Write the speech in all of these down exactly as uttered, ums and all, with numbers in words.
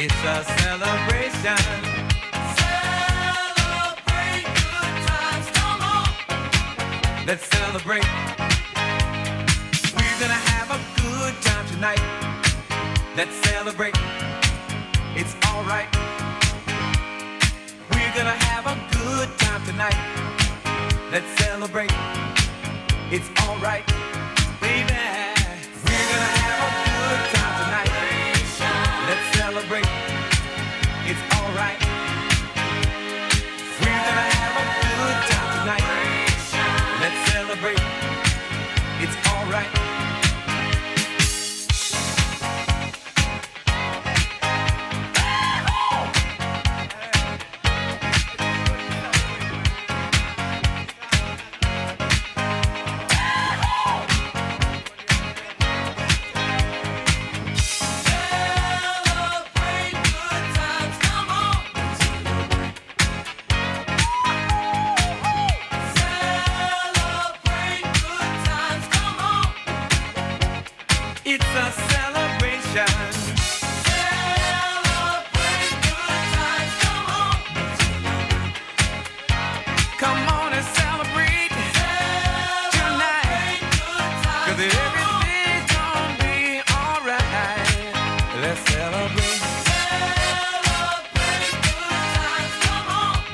It's a celebration. Celebrate good times, come on. Let's celebrate. We're gonna have a good time tonight. Let's celebrate. It's alright. We're gonna have a good time tonight. Let's celebrate. It's alright, baby. We're gonna have a good time tonight. Let's celebrate. It's alright. We're gonna have a good time tonight. Let's celebrate. It's alright. It's a celebration. Celebrate good times, come on. Come on and celebrate, celebrate tonight. Cause everything's gonna be alright. Let's celebrate. Celebrate good times, come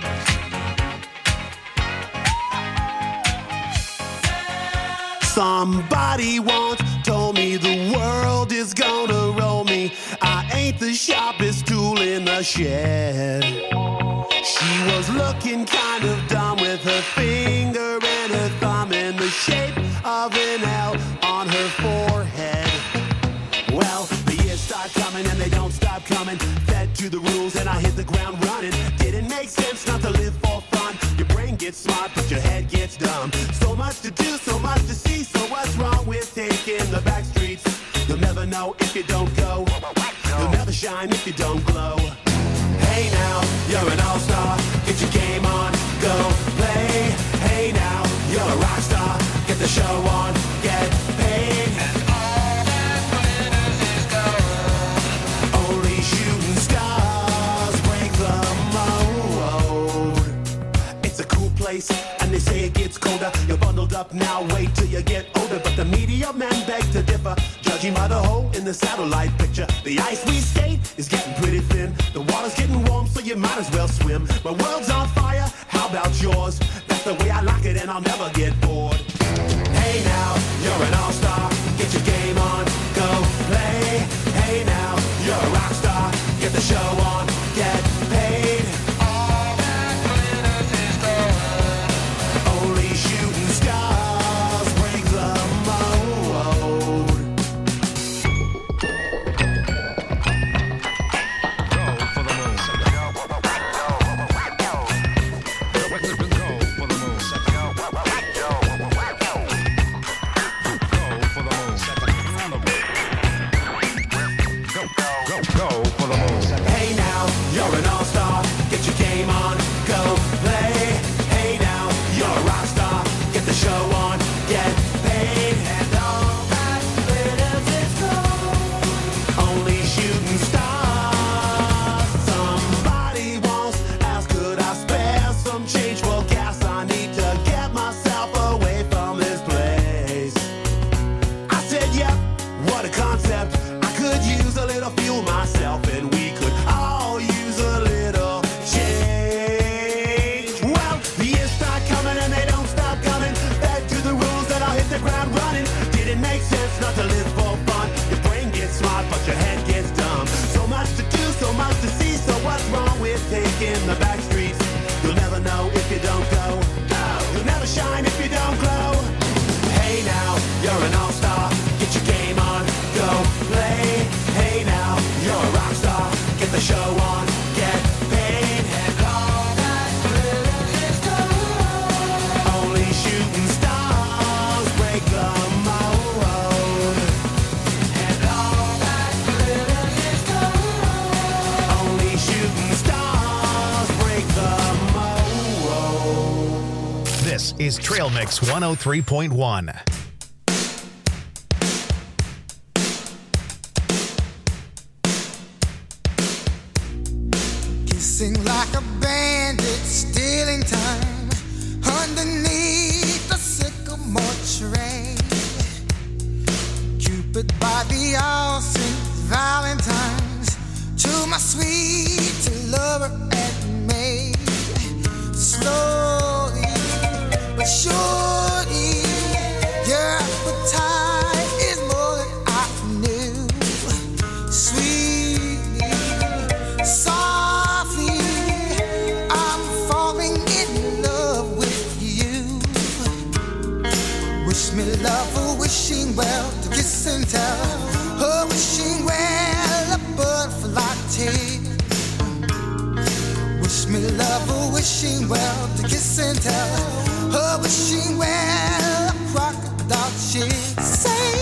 on. Somebody once told me the world is gonna roll me. I ain't the sharpest tool in the shed. She was looking kind of dumb with her finger and her thumb in the shape of an L on her forehead. Well, the years start coming and they don't stop coming. Fed to the rules and I hit the ground running. Didn't make sense not to live for fun. Your brain gets smart but your head gets dumb. So much to do, so much to see. So what's wrong with taking the back streets? You'll never know if you don't go. You'll never shine if you don't glow. Hey now, you're an all-star. Get your game on, go play. Hey now, you're a rock star. Get the show on, get paid. And all that glitters is gold. Only shooting stars break the mold. It's a cool place, and they say it gets colder. You're bundled up now, wait till you get older. But the media men beg to differ, judging by the hole in the satellite picture. The ice we skate is getting pretty thin. The water's getting warm, so you might as well swim. My world's on fire, how about yours? That's the way I like it, and I'll never get bored. Hey now, you're an all-star. Get your game on, go play. Hey now, you're a rock star. Get the show on, get paid. All that glitters is gold. Only shooting stars break the mold. Go for the moon. Go for the moon. Hey now, you're an all-star. Get your game on, go play. Hey now, you're a rock star. Get the show on, get paid. And all that glitters is gold. Only shooting stars. Somebody once asked, could I spare some change for gas? I need to get myself away from this place. I said, yep, what a concept. I could use a little fuel myself, and we could all use a little change. Well, the years start coming and they don't stop coming. Back to the rules that I'll hit the ground running. Didn't make sense not to live for fun. Your brain gets smart, but your head gets dumb. So much to do, so much to see. So what's wrong with taking the back streets? You'll never know if you don't go. You'll never shine if you don't glow. Hey now, you're an all-star. Get your game on, go play. Hey now, you're a rock star. Get the show on, get paid. And all that glitters is gold. Only shooting stars break the mold. And all that glitters is gold. Only shooting stars break the mold. This is Trail Mix one oh three point one. like a bandit stealing time underneath the sycamore tree. Cupid by the all Saint Valentine's to my sweet lover and me. Slowly but surely, your appetite is more than I knew. Sweetly, softly, I'm falling in love with you. Wish me love, a wishing well, to kiss and tell. A wishing well, a butterfly tail. Wish me love, a wishing well, to kiss and tell. A wishing well, a crocodile she'd say.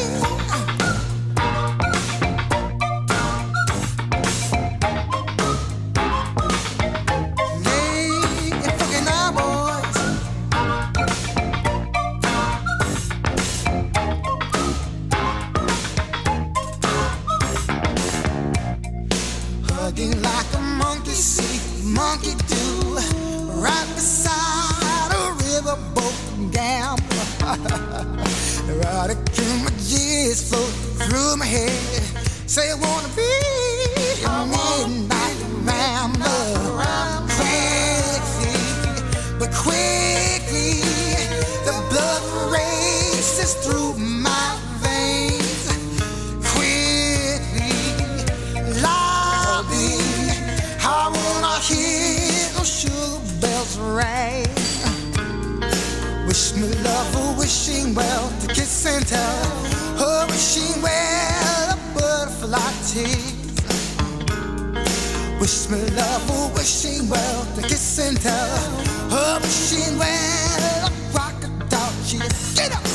Like a monkey see, monkey do, right beside a riverboat gambler. Erotic images float through my head. Say I wanna be a midnight rambler. Quickly, but quickly, the blood races through my veins. Quickly, loudly, I wanna hear those sugar bells ring. Wish me love, a wishing well, to kiss and tell. A wishing well, a butterfly tease. Wish me love, a wishing well, to kiss and tell. A wishing well, a crocodile cheese. Get up!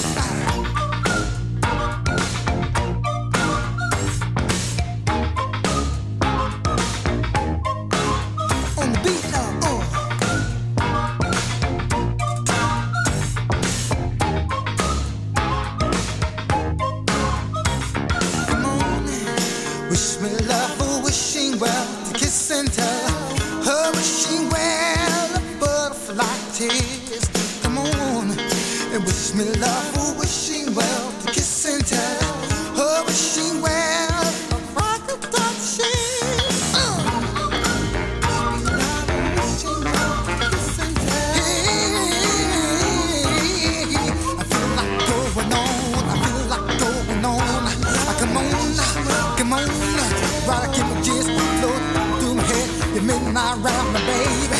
On the beat now, uh. Come on, wish me love, a wishing well, to kiss and tell. A wishing well, a butterfly tears. Come on, and wish me love, a wishing well, to kiss and tell. A wishing well, a crocodile cheese. Uh. I feel like going on, I feel like going on. Come on, come on, right, I keep my gist floating through my head. You midnight round, my baby.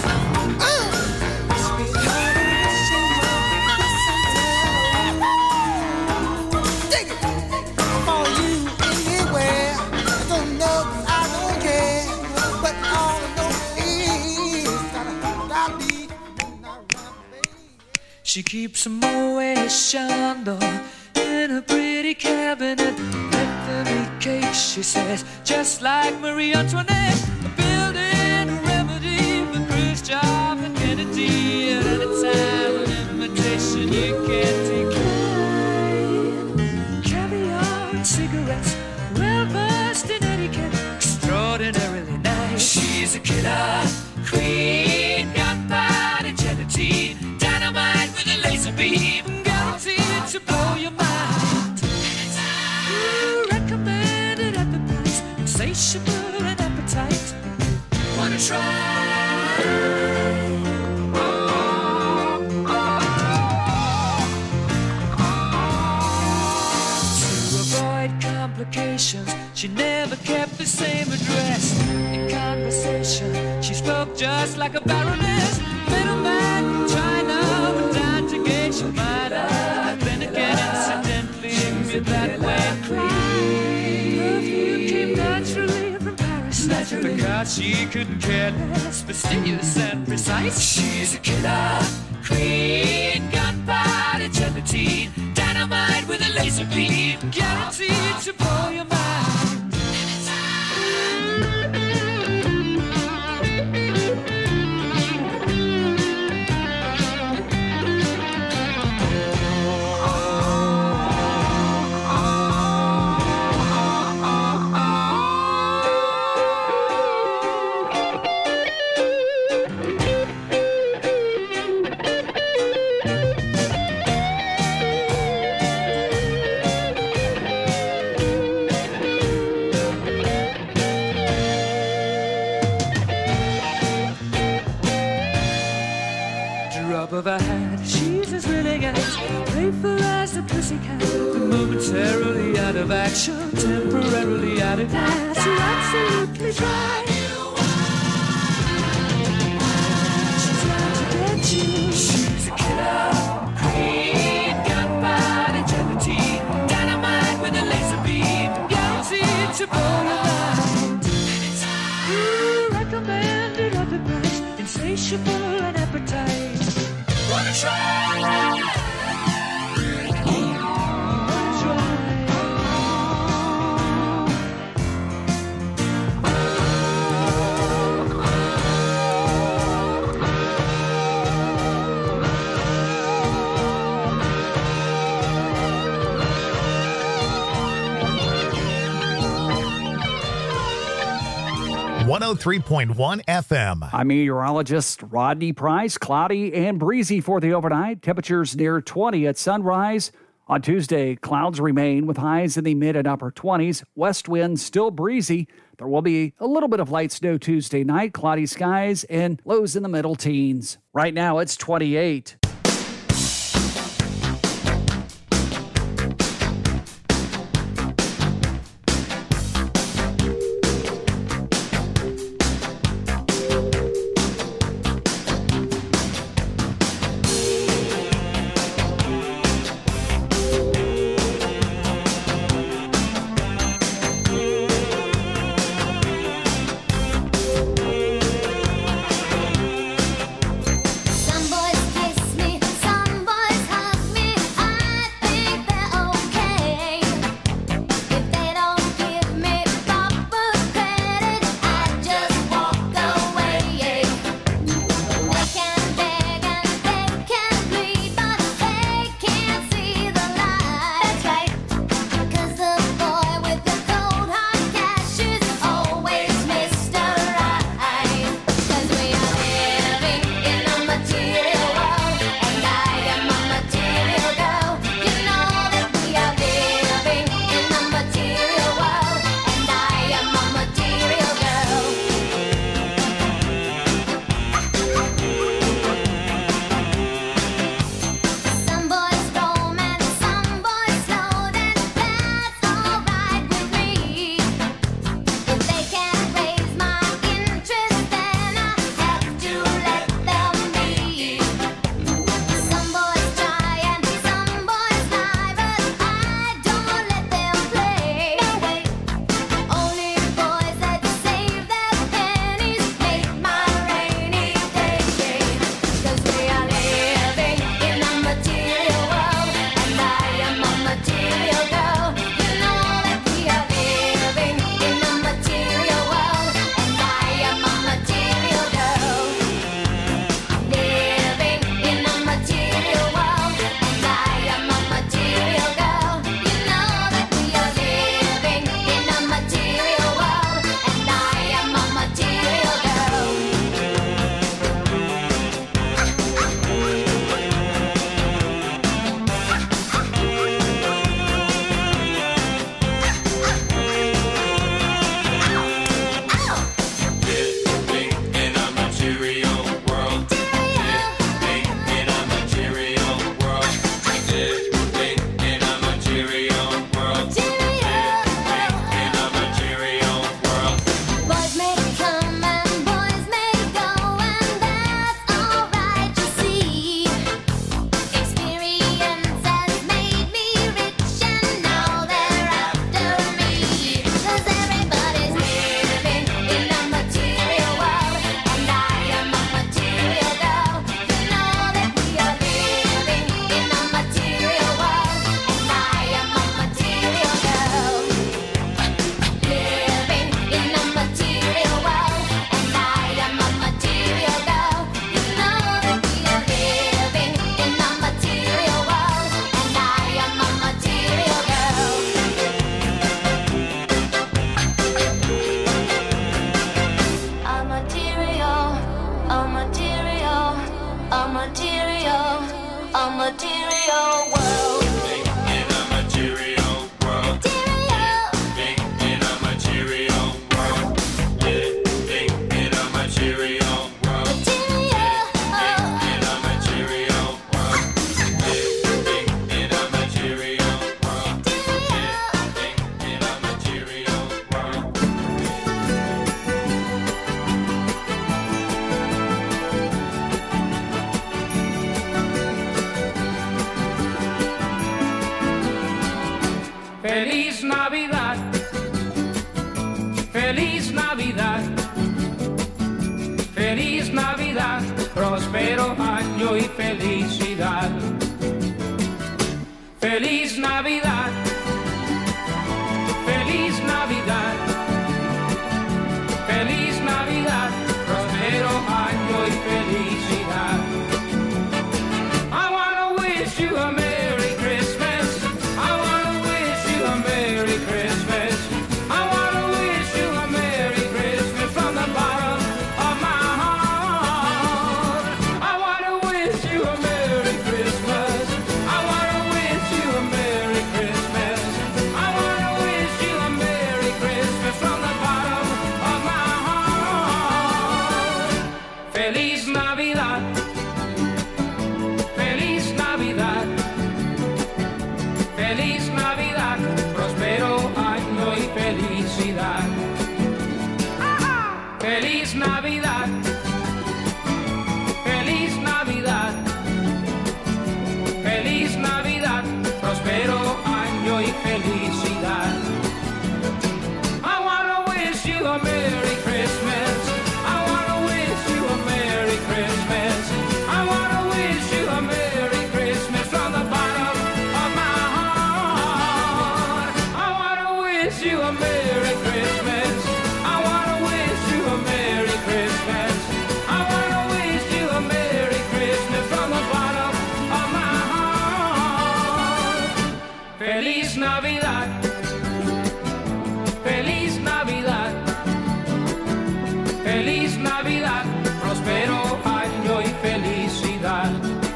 Dig it. For you anywhere. I don't know, I don't care. But all I know is that I'll be midnight round, baby. She keeps a Moet Chandon in a pretty cabinet. Let them eat cake, she says, just like Marie Antoinette. Building a remedy for Khrushchev and Kennedy. At any time, an invitation you can't decline. Caviar and cigarettes, well versed in etiquette, extraordinarily nice. She's a killer queen, gunpowder gelatine, dynamite with a laser beam, guaranteed to blow your mind. Ooh, recommended at the price, insatiable and appetite. Wanna try? To avoid complications, she never kept the same address. In conversation, she spoke just like a baroness. Middleman from China, but down to gauge your mind. But then again, incidentally, me that way. Perfume came naturally from Paris, because she couldn't care less, fastidious and precise. She's a killer queen, gunpowder gelatine, dynamite with a laser beam, guaranteed to blow your mind. drop of a hat. She's as willing as playful as a pussycat, but momentarily out of action, temporarily out of gas. You're absolutely dry. She's out to get you. She's a killer queen, gunpowder gelatine, dynamite with a laser beam, guaranteed to blow your mind. Ooh, recommended at the price, insatiable and appetite. Wanna try? one oh three point one F M. I'm meteorologist Rodney Price. Cloudy and breezy for the overnight. Temperatures near twenty at sunrise. On Tuesday, clouds remain with highs in the mid and upper twenties. West wind still breezy. There will be a little bit of light snow Tuesday night. Cloudy skies and lows in the middle teens. Right now, it's twenty-eight. Some boys kiss me, some boys hug me. I think they're okay. If they don't give me proper credit, I just walk away. They can beg and they can plead, but they can't see the light. That's right, 'cause the boy with the cold hard cash is always Mister Right. 'Cause we are living in a material world, and I am a material girl. You know that we are living in a material world, and I am a material girl. Some boys roam and some boys float, and that's alright with me. If they can't raise my interest, then I have to let them be. Some boys try and some boys lie, but I don't let them play. No way. Only boys that save their pennies make my rainy day. 'Cause we are living in a material world, and I am a material girl. You know that we are living in a material world, and I am a material girl. Living in a material world, and I am a material girl. You know that we are living in a material world, and I am a material girl. Living in a material world. Living in a material world. Living in a material world. Living in a material world. Boys may come and boys may go, and that's alright, you see. Experience has made me rich, and now they're after me. 'Cause everybody's living in a material world, and I am a material girl. You know that we are living in a material world, and I am a material girl. Living in a material world, and I am a material girl. You know that we are living in a material world, and I am a material girl. A material, a material, a material, a material world. In a material world. Material. Living in a material world. Living in a material world. Material. In a material próspero año y felicidad. Feliz Navidad, feliz Navidad, feliz Navidad, próspero año y felicidad. I wanna wish you a Merry Christmas. I wanna wish you a Merry Christmas. I wanna wish you a Merry Christmas from the bottom of my heart. I wanna wish you a Merry Christmas. I wanna wish you a Merry Christmas. I wanna wish you a Merry Christmas from the bottom of my heart. Feliz Navidad. Feliz Navidad. Feliz Navidad. Próspero año y felicidad. Feliz Navidad. Feliz Navidad. Feliz Navidad. Próspero año y felicidad. I wanna wish you a Merry Christmas. I wanna wish you a Merry Christmas. I wanna wish you a Merry Christmas from the bottom of my heart. I wanna wish you a Merry Christmas. I wanna wish you a Merry Christmas. I wanna wish you a Merry Christmas from the bottom of my heart. Feliz Navidad. Feliz Navidad. Feliz Navidad. Próspero año y felicidad.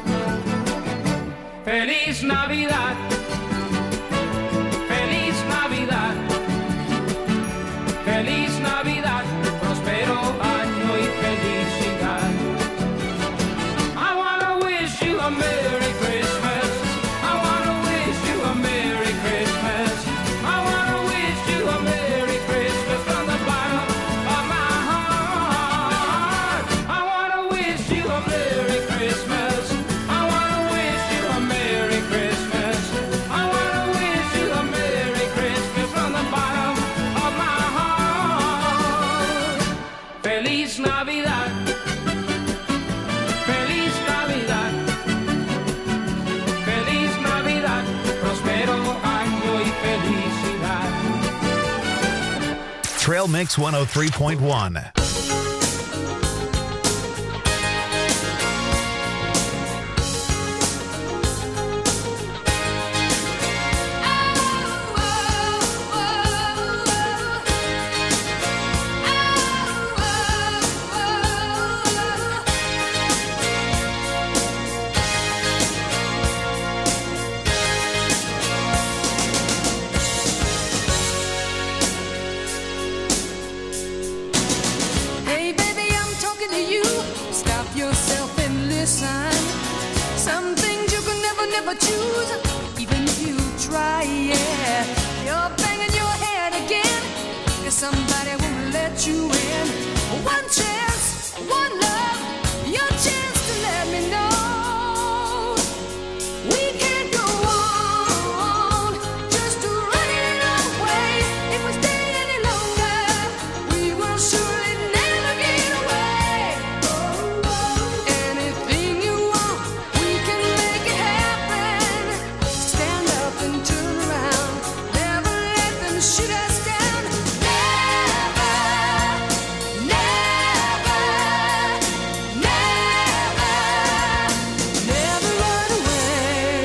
Feliz Navidad. Feliz Navidad. Feliz Navidad. Próspero año y felicidad. I wanna wish you a Merry Christmas. I wanna wish you a Merry Christmas. I wanna wish you a Merry Christmas from the bottom of my heart. I wanna wish you a Merry Christmas. I wanna wish you a Merry Christmas. I wanna wish you a Merry Christmas from the bottom of my heart. Feliz Navidad. Feliz Navidad. Feliz Navidad. Próspero año y felicidad. Trail Mix one oh three point one. Hey baby, I'm talking to you. Stop yourself and listen. Some things you can never, never choose, even if you try, yeah. You're banging your head again, 'cause somebody won't let you in. One chance, one love, your chance to let me know. We can't go on just to run it away. If we stay any longer, we will surely never get away. Anything you want, we can make it happen. Stand up and turn around. Never let them shoot us down. Never, never, never, never run away.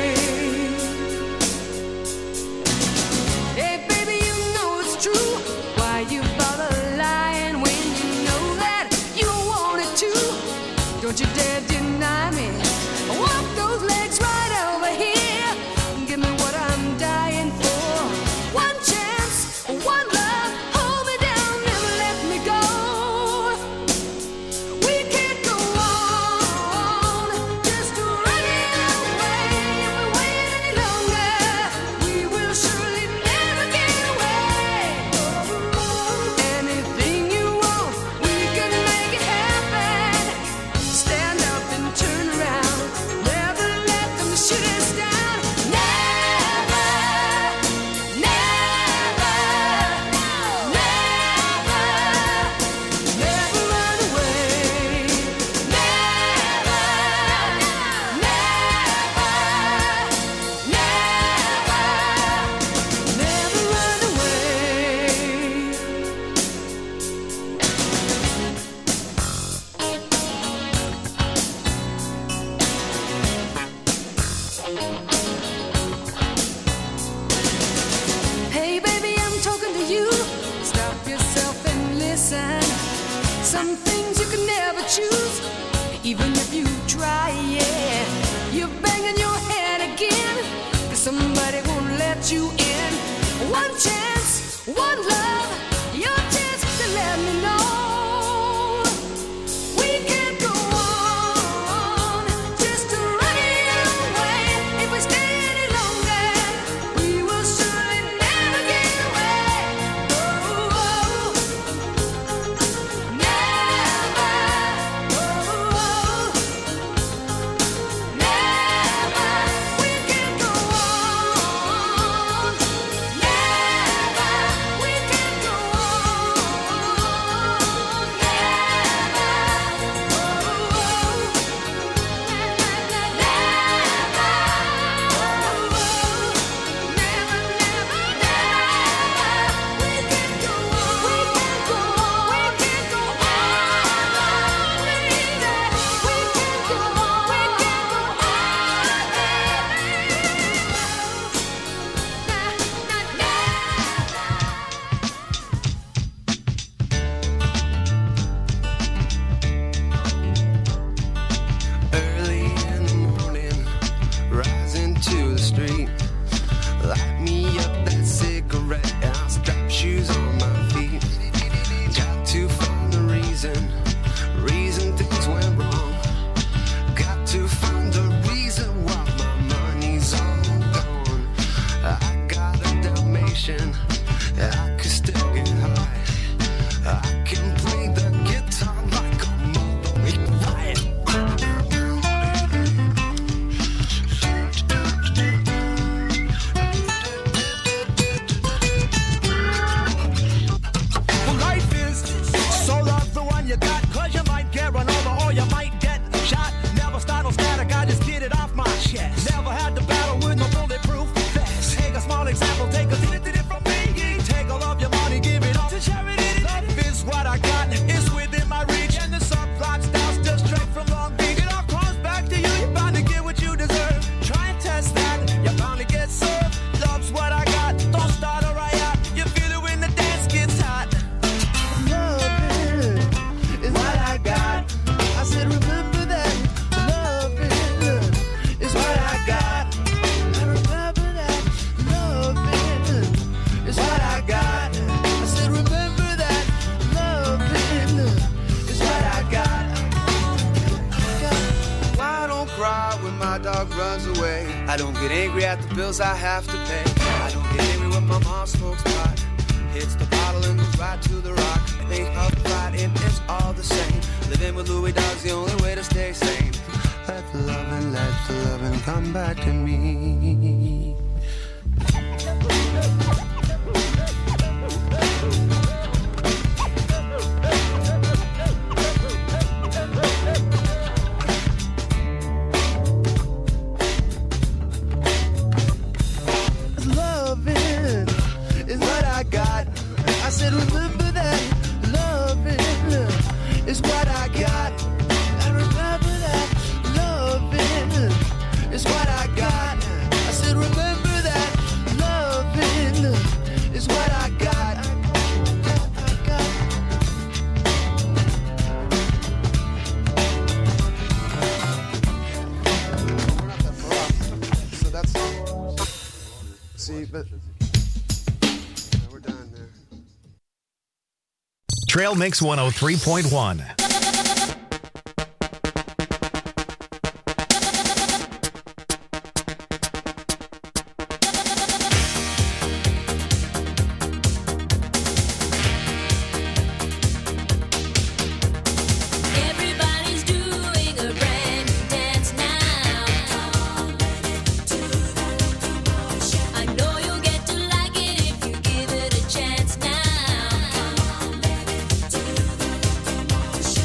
Hey baby, you know it's true. Why you bother lying when you know that you want it too? Don't you dare deny me. Walk those legs right over here. Give me what I'm dying for. One chance, one love. Hold me down, never let me go. We can't go on just to run it away. If we wait any longer, we will surely never get away. Anything you want, we can make it happen. Stand up and turn around. Never let them shoot it shoes, even if you try, yeah. You're banging your head again, 'cause somebody won't let you in. One chance, one love, your chance to let me know. We can't go on just running away. If we stay any longer, we will surely never get away. Oh, oh, never. Oh, oh, never. We can't go on. Never. We can't go on. Early in the morning, rising to the street. Light me up that cigarette, and I'll strap shoes on my feet. Got to find the reason, reason things went wrong. Got to find the reason why my money's all gone. I got a Dalmatian, I could still get high. I can play the guitar like a mother. Right. Well, life is so love the one you got, 'cause you might get run over or you might get shot. Never start no static, I just get it off my chest. Never had to battle with no bulletproof vest. Take a small example, take a did it from me. Take all of your money, give it all to charity. Love is what I got, it's within my reach. And the subplot styles just straight from Long Beach. It all comes back to you, you're bound to get what you deserve. Try and test that, you're bound to get served. Love's what I got, don't start a riot. You feel it when the dance gets hot. Loving is what I got. I said, remember that. Loving is what I got. I remember that. Loving is what I got. I said, remember that. Loving is what I got. I don't cry when my dog runs away. I don't get angry at the bills I have to pay. I don't get angry when my mom smokes pot. Hits the bottle and goes right to the rock. Think of fighting, it's all the same. Living with Louis Dog's the only way to stay sane. Let the loving, let the loving come back to me. Loving is what I got. I said, remember that. Loving is what I got. I remember that. Loving is what I got. I said, remember that. Loving is what I got. I got. We're not that far off. So that's. See, but. Yeah, we're done there. Trail Mix one oh three point one. Everybody's doing a brand new dance now. I know you'll get to like it if you give it a chance now.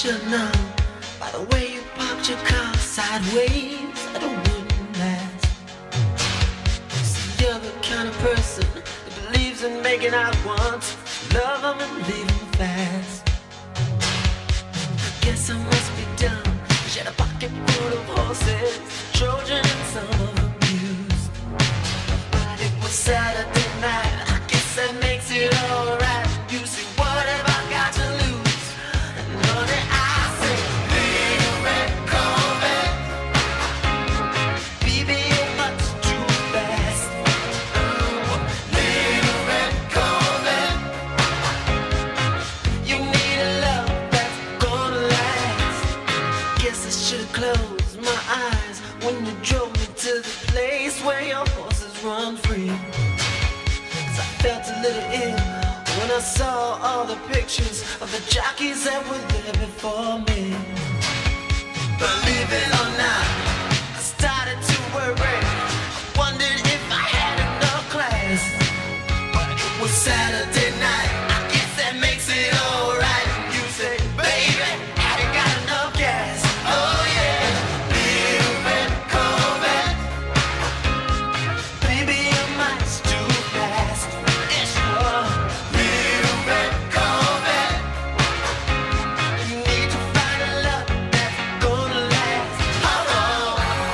should know by the way you parked your car sideways that it wouldn't last. See, you're the kind of person that believes in making out once, love them and leave them fast. I guess I must be dumb. She had a pocket full of horses, Trojan and some of them used. But it was Saturday night, I guess that makes it alright. You see, what have I got to lose? And honey, I say, little red Corvette, baby, you're much too fast. Oh, little red Corvette, you need a love that's gonna last. Guess I should've closed my eyes when you drove me to the place where your horses run free. 'Cause I felt a little ill when I saw all the pictures of the jockeys that were there before me. Believe it or not, I started to worry. I wondered if I had enough class. But it was Saturday night, I guess that makes it alright. You say, baby, have you got enough gas? Oh yeah, little red Corvette, baby, you're much too fast. Yeah, sure. Little red Corvette, you need to find a love that's gonna last. Oh, oh.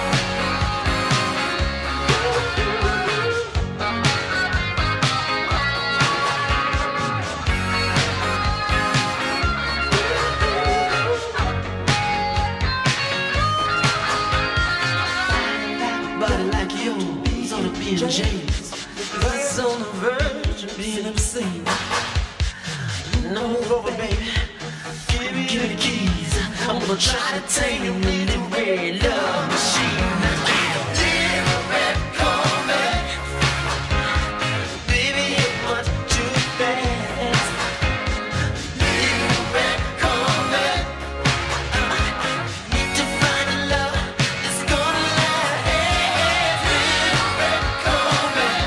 Body like yours on a B and J's, buzz on the verge of being obscene. No move over, baby. Give me, give me the keys. I'm gonna try to tame your little red love machine. Little red Corvette, baby, you're much too fast. Little red Corvette, need to find a love that's gonna last. Little red Corvette,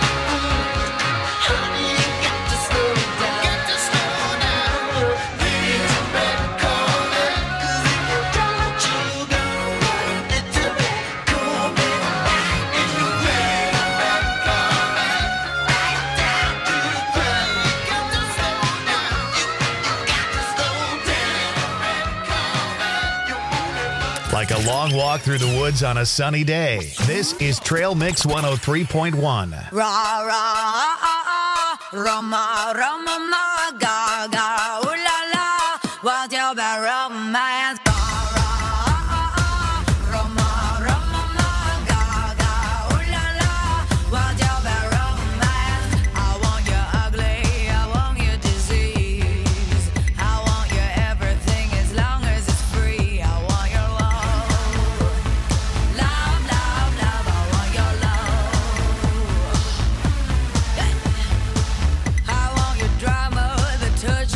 honey, you got to slow down. Got to slow down. Little red Corvette, 'cause if you don't, you gonna run. Little red Corvette, little red red Corvette, right down to the ground. You got to slow down. You, you got to slow down. Red Corvette, you only must. Like a long walk through the woods on a sunny day. This is Trail Mix one oh three point one. Ra ra Roma Roma ma ga ga ooh la la, what's your bad romance? Ra ra Roma Roma ma ga ga ooh la la, what's your bad romance? I want you ugly, I want you disease, I want you everything as long as it's free. I want your love, love, love, love. I want your love. I want your drama, the touch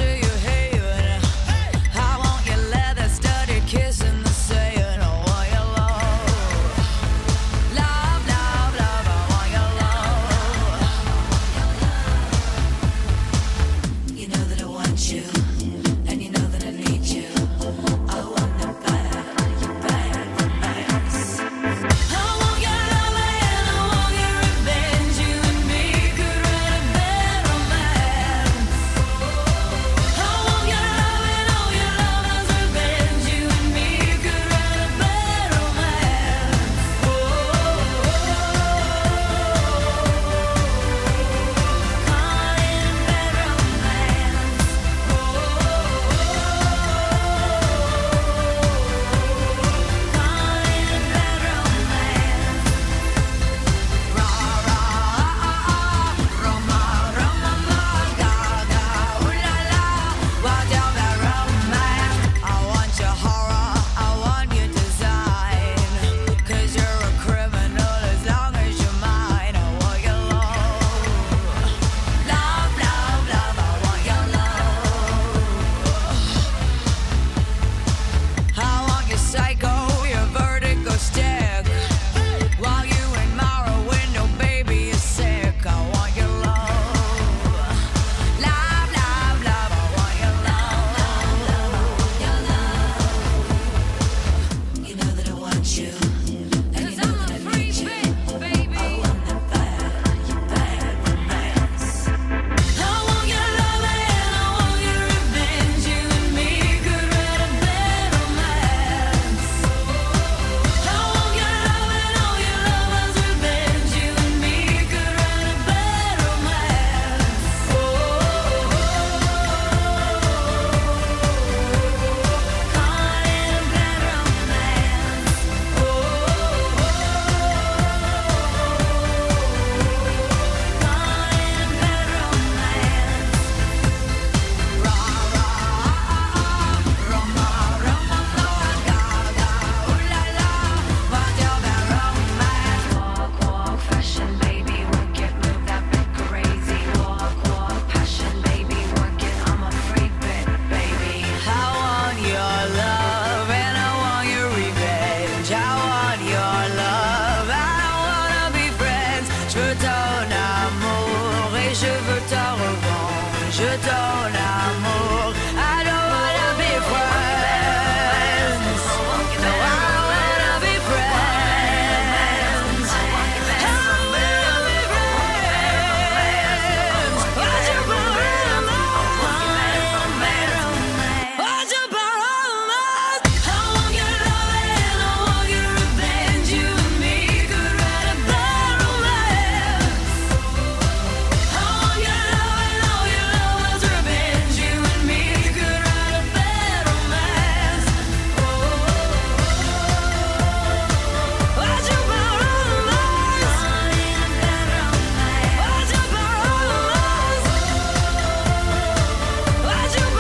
ton amour. I don't wanna be friends. No, I don't wanna be friends. I don't wanna be friends. Why'd you borrow mine? Why'd you borrow mine? I want your love and I want your revenge. You and me could write a bad romance. I want your love and all your love was revenge. You and me could write a bad romance. Why'd you borrow mine? Why'd you borrow mine? Why'd you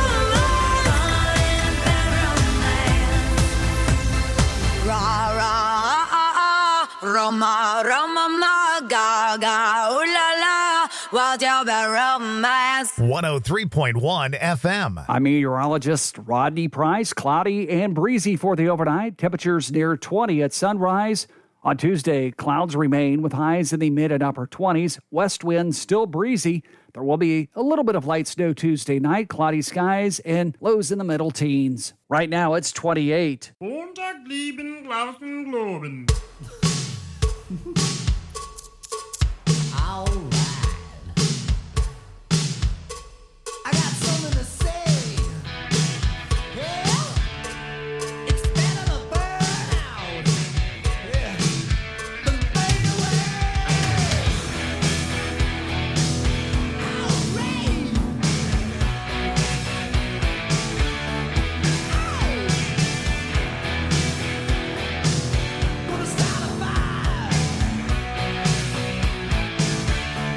borrow mine? Ra ra ah ah, Roma Roma ma ga ga ooh la la, what's your bad romance? one oh three point one F M. I'm meteorologist Rodney Price. Cloudy and breezy for the overnight. Temperatures near twenty at sunrise. On Tuesday, clouds remain with highs in the mid and upper twenties. West wind still breezy. There will be a little bit of light snow Tuesday night. Cloudy skies and lows in the middle teens. Right now, it's twenty-eight. Montag, lieben, glauben, globen. I got something to say. Yeah. It's better to burn out. Yeah. Than fade away. Outrage. Gonna start a fire.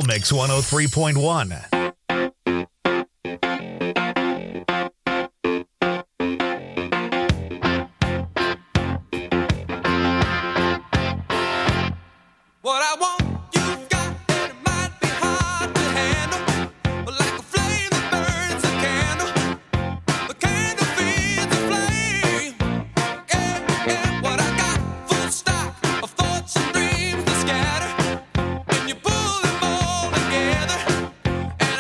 Mix one oh three point one. What I want, you've got, and it might be hard to handle. But like a flame that burns a candle, the candle feeds the flame. Yeah, yeah, what I got, full stock of thoughts and dreams that scatter. And you pull them all together, and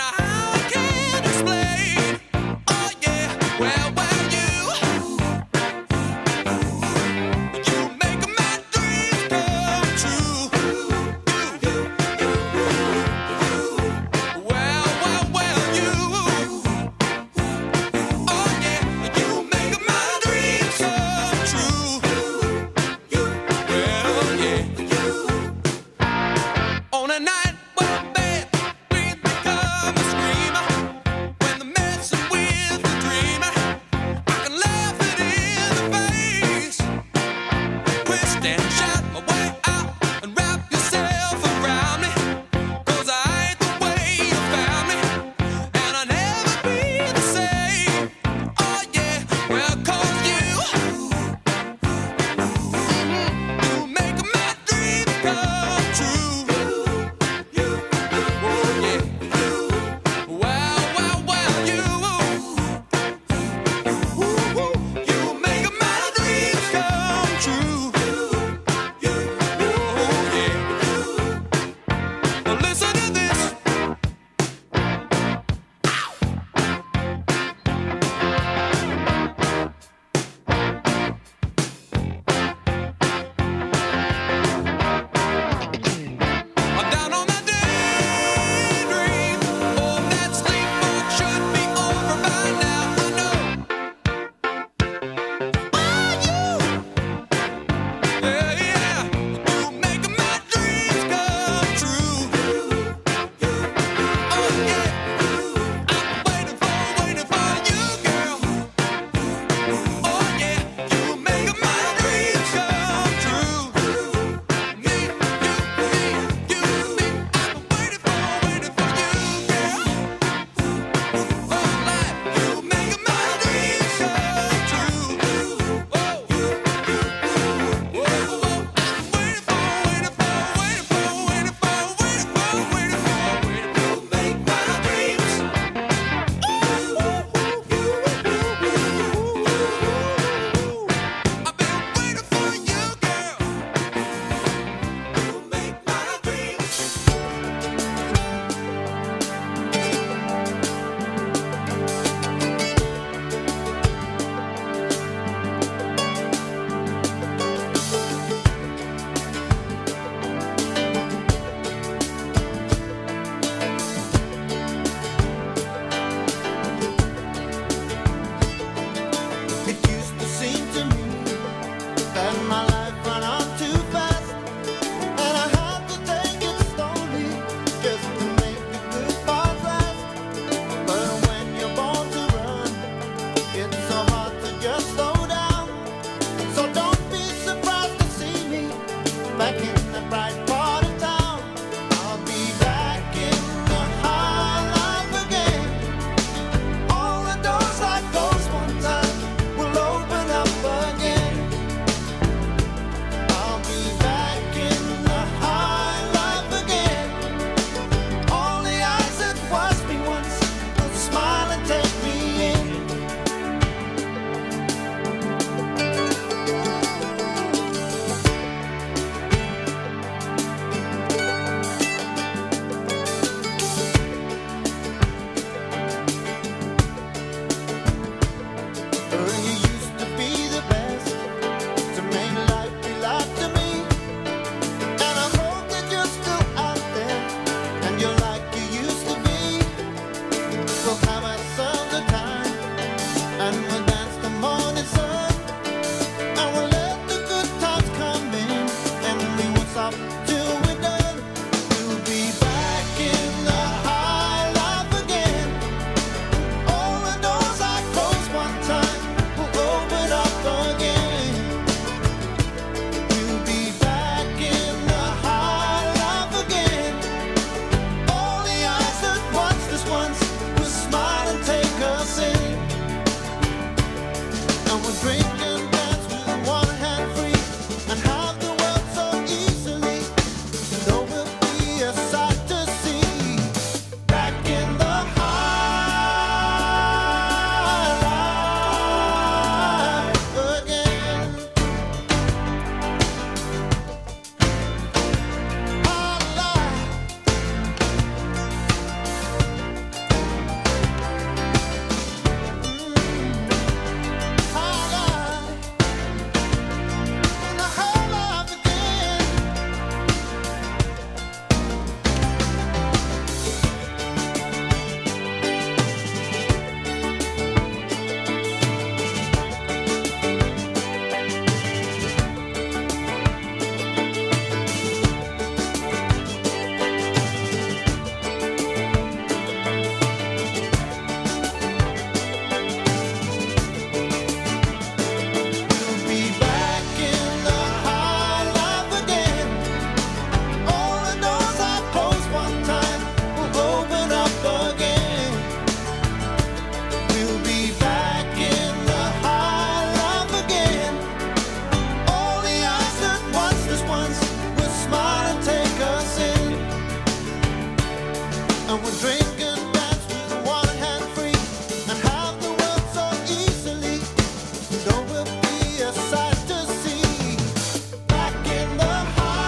and we'll drink and dance with one hand free and have the world so easily. Though we'll be a sight to see. Back in the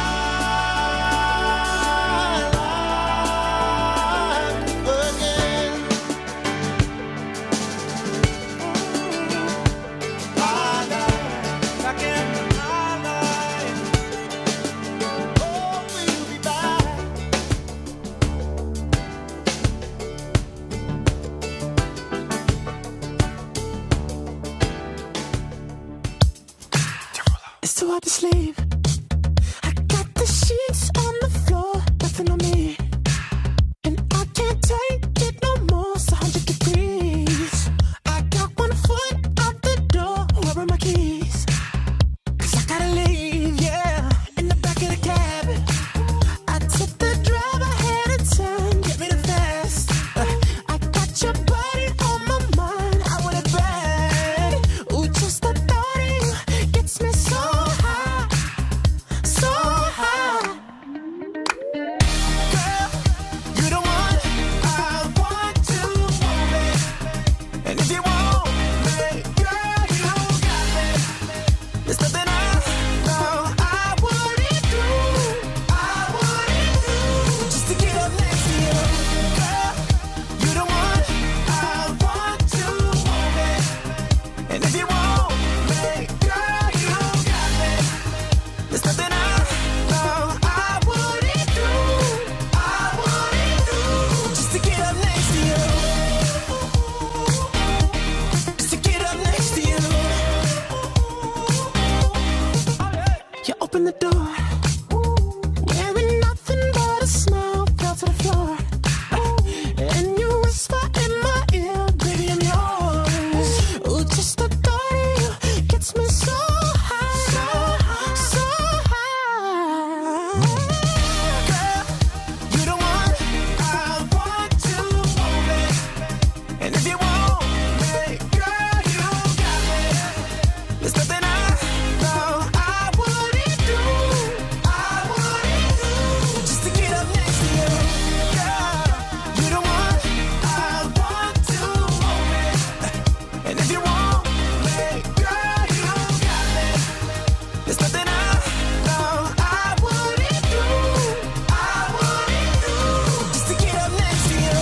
high life again. High life, back in the high life. Oh, we'll be back. It's too hard to sleep. I got the sheets on the floor, nothing on me. And I can't take it no more, it's one hundred degrees. I got one foot out the door, where are my keys? Cause I gotta leave, yeah. In the back of the cab, I took the drive, I had a turn, get me the fast. I got your body on my mind, I want it bad. Ooh, just the thought of you gets me so high, so high. Girl, you the one I want to want me. And if you want me, girl, you got me. There's nothing I know I wouldn't do, I wouldn't do just to get up next to you. Girl, you the one I want to want me. And if you want me, girl, you got me. There's nothing I know I wouldn't do, I wouldn't do just to get up next to you. Just to get up next to you. You open the door, wearing nothing but a smile, fell to the floor. And you whisper in my ear, baby, I'm yours. Ooh, just the thought of you gets me so high, so high, so high. Girl, you the one I want to want me. And if you want me, girl, you got me. There's nothing I know I wouldn't do, I wouldn't do just to get up next to you. Girl, you the one I want to want me. And if you want me, girl, you got me. There's nothing I know I wouldn't do, I wouldn't do just to get up next to you.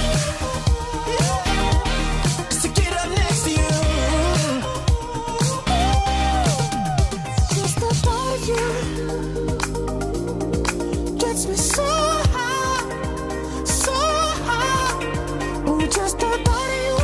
Just to get up next to you. Just the thought of you gets me so high, so high. Ooh, just the thought of you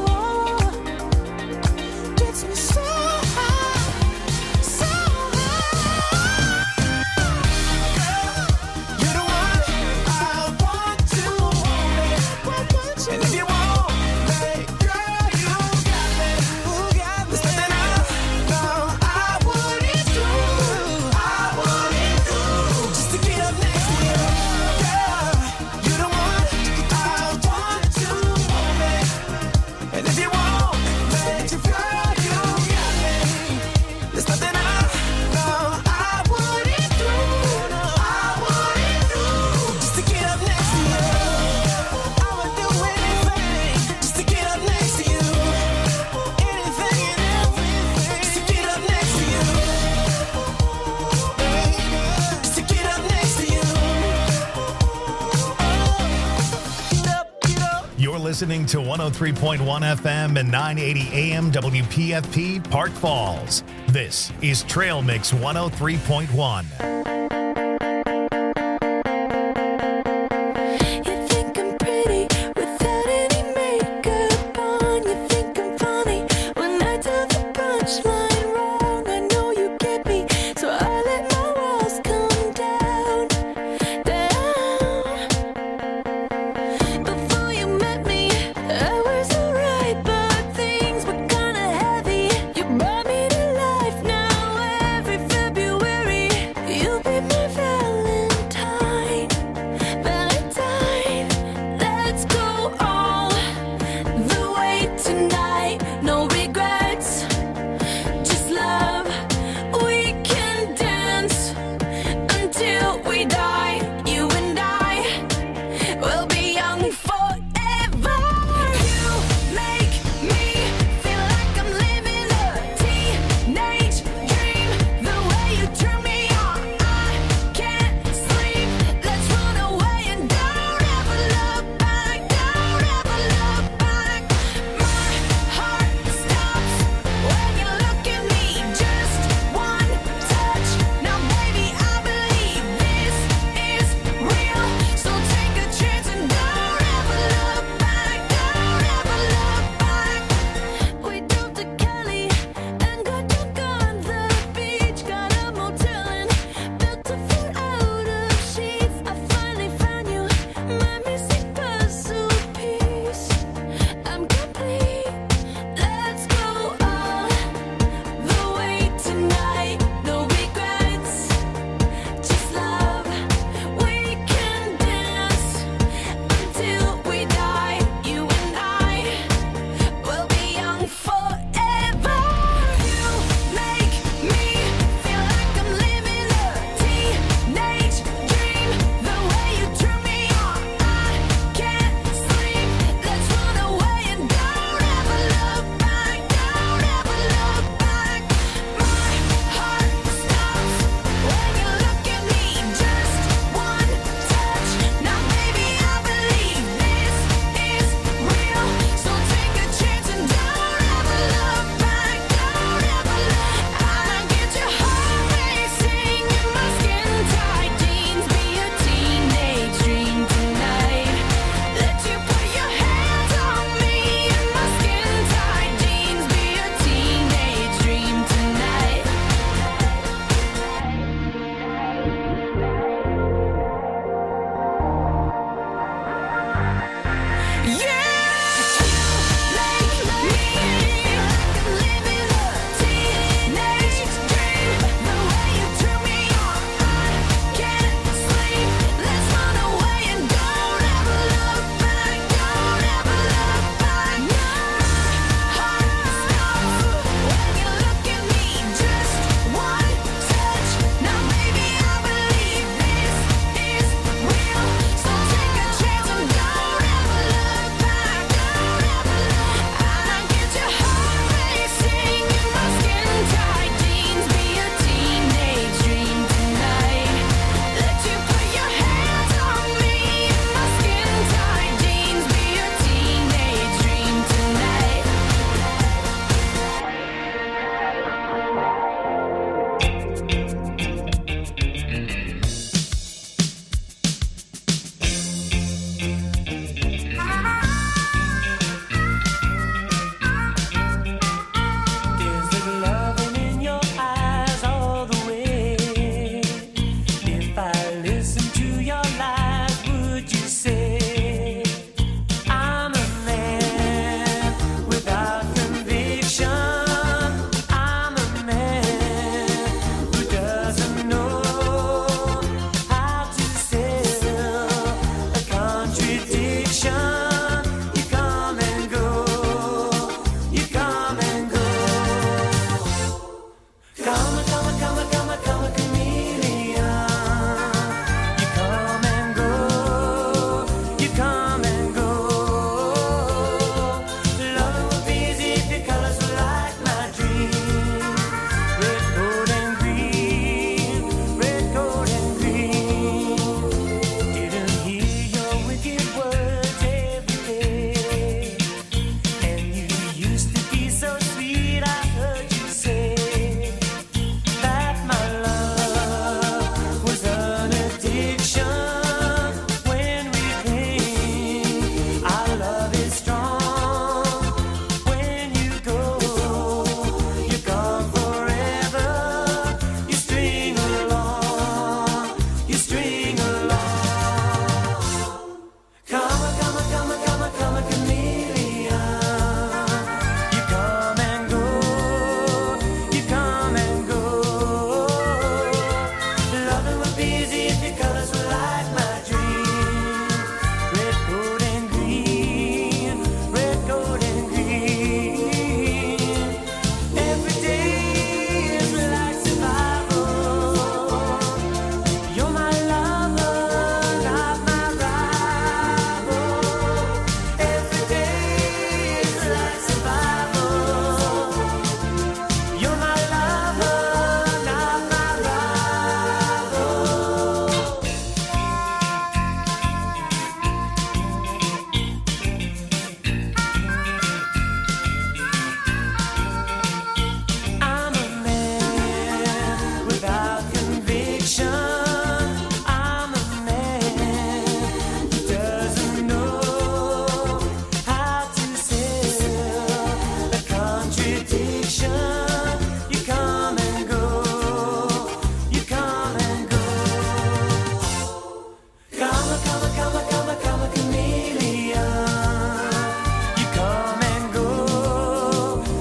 gets me so high, so high. Girl, you the one I want to want me. And if you want me, girl, you got me. There's nothing I know I wouldn't do, I wouldn't do just to get up next to you. Girl, you the one I want to want me. And if you want me, girl, you got me. There's nothing I know I wouldn't do, I wouldn't do just to get up next to you. I would do anything just to get up next to you. Anything and everything just to get up next to you. Just to get up next to you. Get up, get up. You're listening to one oh three point one F M and nine eighty A M W P F P Park Falls. This is Trail Mix one oh three point one.